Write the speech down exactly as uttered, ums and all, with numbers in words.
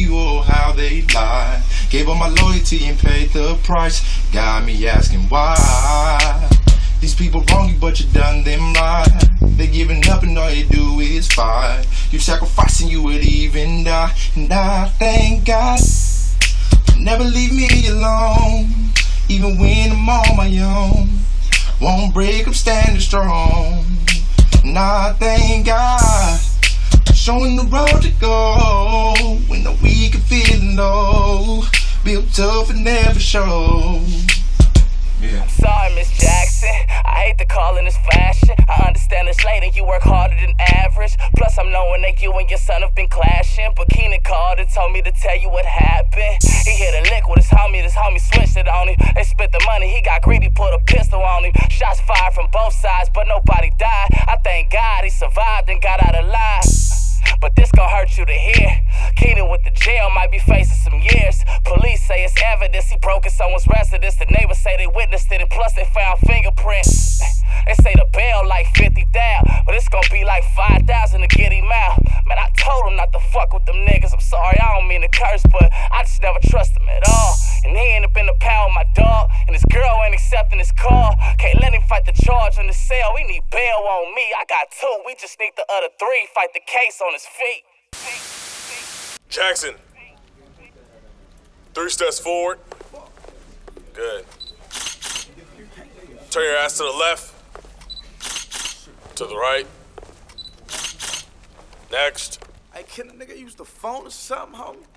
me, oh, how they lie. Gave up my loyalty and paid the price. Got me asking why. These people wrong you, but you done them right. They giving up and all you do is fight. You sacrificing, you would even die. And I thank God never leave me alone. Even when I'm on my own, won't break, I'm standing strong. And I thank God showing the road to go when the weak and feeling low. Built tough and never show. Yeah. I'm sorry, Miss Jackson. I hate to call in this fashion. I understand it's late and you work harder than average. Plus, I'm knowing that you and your son have been clashing. But Keenan called and told me to tell you what happened. He hit a lick with his homie, this homie switched it on him. They spent the money, he got greedy, put a pistol on him. Shots fired from both sides, but nobody died. I thank God he survived and got out alive. But this gon' hurt you to hear. Keenan with the jail might be facing some years. Police say it's evidence he broke in someone's residence. The neighbors say they witnessed it and plus they found fingerprints. They say the bail like fifty thousand, but it's gon' be like five thousand to get him out. Man, I told him not to fuck with them niggas. I'm sorry, I don't mean to curse, but I just never trust him at all. And he ain't up in the pound with my dog, and his girl ain't accepting his call. Can't let him fight the charge on the cell. We need bail on me. I got two. We just need the other three. Fight the case on his feet. Jackson. Three steps forward. Good. Turn your ass to the left. To the right. Next. Hey, can a nigga use the phone or something, homie?